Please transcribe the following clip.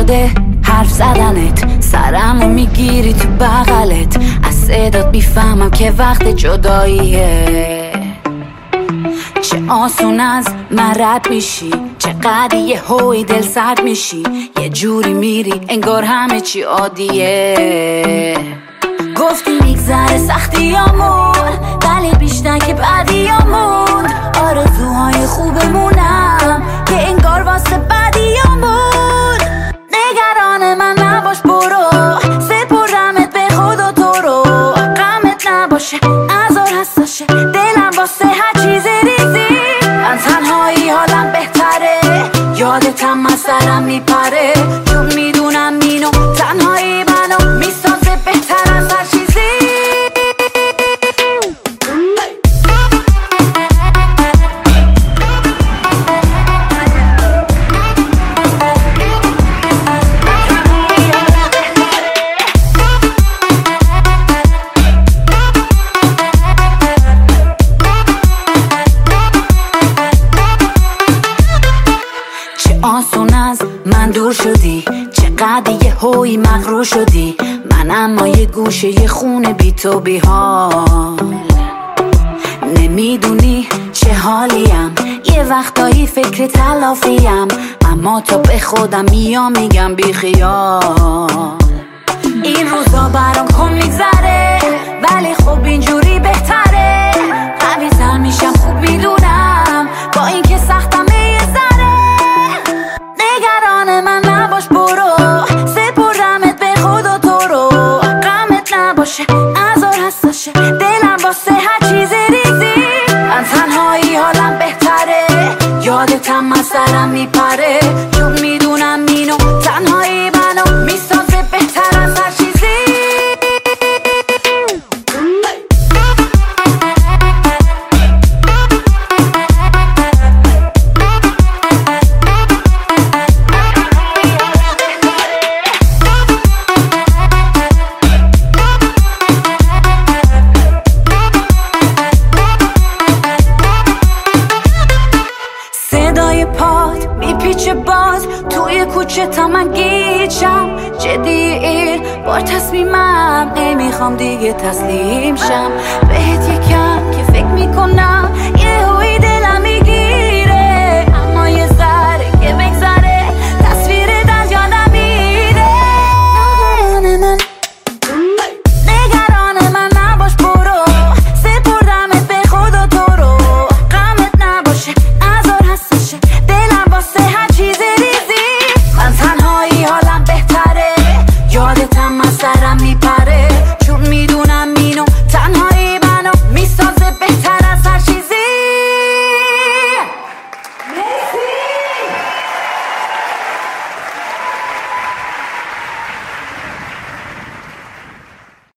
مونده حرف زدنت، سرمو میگیری تو بغلت، از صدات بیفهمم که وقت جداییه. چه آسون از من رد میشی، چقدر یه هوی دل سرد میشی، یه جوری میری انگار همه چی عادیه. گفتی میگذره سختیامون، ولی بیشتر که بعدیامون، آرزوهای خوبمونم که انگار واسه بعدیامون. نگران من نباش برو، سپردمت به خدا تو رو، غمت نباشه ازار حساشه دلم واسه هر چیز ریزی. من تنهایی حالم بهتره، یادتم من سرم میپره، چون میدونم اینو تنهایی منو میسازه بهتر از هر چیزی. آسون از من دور شدی، چقدر یه هوی مغرور شدی، من اما یه گوشه یه خونه بی تو بی حال. نمیدونی چه حالیم، یه وقتایی فکر تلافیم، اما تا به خودم میام میگم بی خیال. این روزا برام کن میگذره، ولی خب اینجوری بهتره. قوی‌تر میشم خوب میدونم، با اینکه سختم یه ذره. نگران من نباش برو، سپردمت به خدا تو رو، غمت نباشه ازار حساشه دلم واسه هر چیز ریزی. من تنهایی حالم بهتره، یادتم من سرم میپره، چون میدونم اینو تنهایی منو میسازه بهتر از هر چیزی. صدای پات میپیچه باز توی کوچه تا من گیجم، جدی این بار تصمیمم، نمیخوام دیگه تسلیم شم بهت. یکم که فکر میکنم